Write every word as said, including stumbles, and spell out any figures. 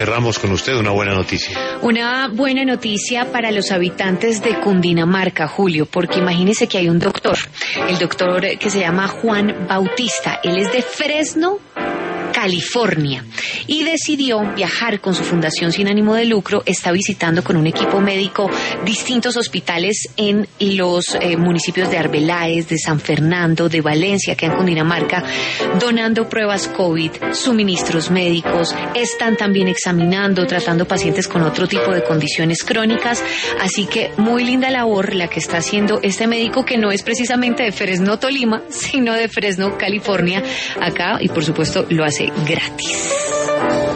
cerramos con usted una buena noticia. Una buena noticia para los habitantes de Cundinamarca, Julio, porque imagínese que hay un doctor, el doctor que se llama Juan Bautista, él es de Fresno, California, y decidió viajar con su fundación sin ánimo de lucro. Está visitando con un equipo médico distintos hospitales en los eh, municipios de Arbeláez, de San Fernando, de Valencia, que en Cundinamarca, donando pruebas COVID, suministros médicos. Están también examinando, tratando pacientes con otro tipo de condiciones crónicas. Así que muy linda labor la que está haciendo este médico, que no es precisamente de Fresno, Tolima, sino de Fresno, California, acá, y por supuesto lo hace gratis.